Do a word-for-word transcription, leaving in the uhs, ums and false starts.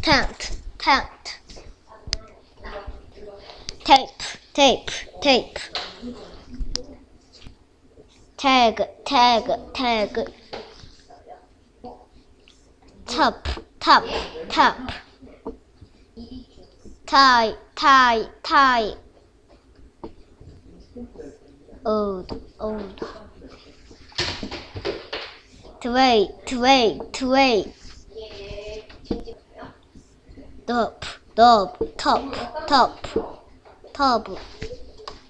tent, tent. Tape, tape, tape. Tag, tag, tag. Top, top, top. Tie, tie, tie. Old, old. Tray, tray, tray. Top, top, top, top, top.